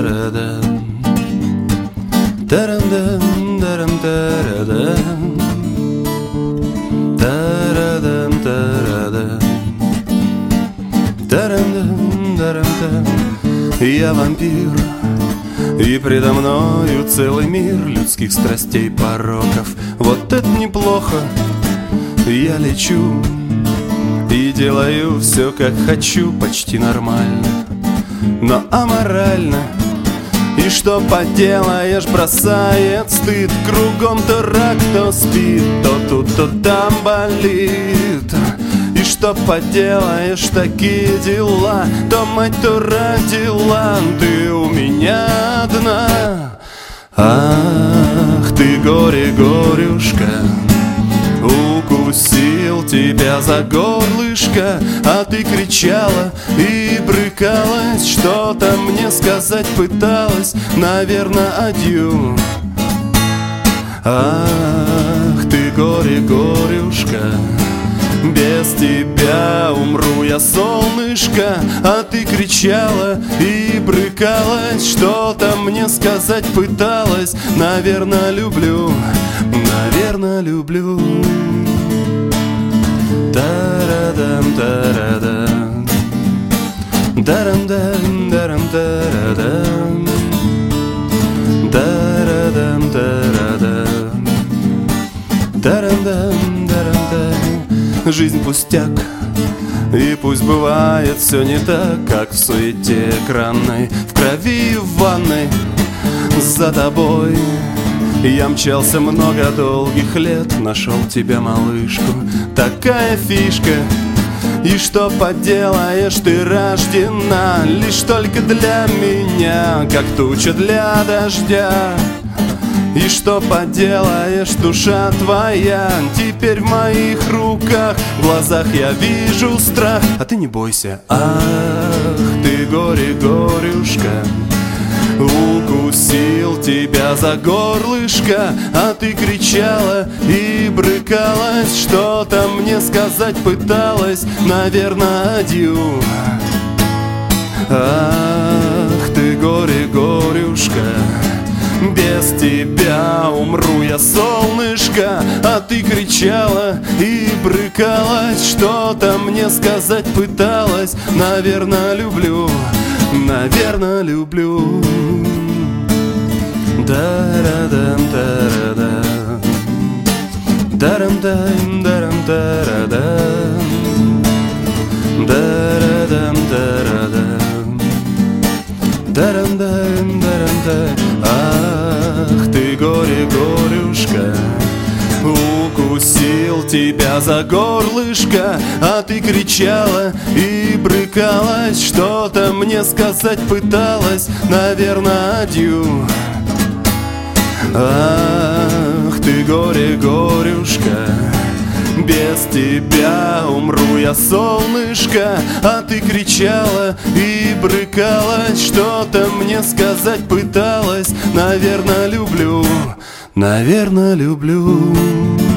Я вампир, и предо мною целый мир людских страстей, пороков. Вот это неплохо. Я лечу и делаю все, как хочу, почти нормально, но аморально. И что поделаешь, бросает стыд. Кругом то рак, то спит, то тут, то там болит. И что поделаешь, такие дела. То мать, то родила, ты у меня одна. Ах, ты горе-горюшка, укусил тебя за горлышко, а ты кричала и брыкалась, что-то мне сказать пыталась, наверное, адью. Ах, ты горе-горюшка, без тебя умру я, солнышко, а ты кричала и брыкалась, что-то мне сказать пыталась, наверное, люблю, наверное, люблю. Тарадам, тарадам, дарам-дам, дарам-тарадам, тарадам, тарадам, дарам-дам, дарам-дам. Жизнь пустяк, и пусть бывает все не так, как в суете экранной, в крови и в ванной. За тобой я мчался много долгих лет, нашел тебя, малышку, такая фишка. И что поделаешь, ты рождена лишь только для меня, как туча для дождя. И что поделаешь, душа твоя теперь в моих руках, в глазах я вижу страх, а ты не бойся. Ах, ты горе-горюшка, укусил тебя за горлышко, а ты кричала и брыкалась, что-то мне сказать пыталась, наверное, адью. Ах, ты горе-горюшка, без тебя умру я, солнышко, а ты кричала и брыкалась, что-то мне сказать пыталась, наверное, люблю, наверное, люблю. Дарадам, тарадам, дарам-дам, дарам-тарадам, дарадам, тарадам, дарам-дам, дарам-дам. Ах, ты горе-горюшка, укусил тебя за горлышко, а ты кричала и брыкалась, что-то мне сказать пыталась, наверное, адью. Ах, ты горе-горюшка, без тебя умру я, солнышко, а ты кричала и брыкалась, что-то мне сказать пыталась, наверное, люблю, наверное, люблю.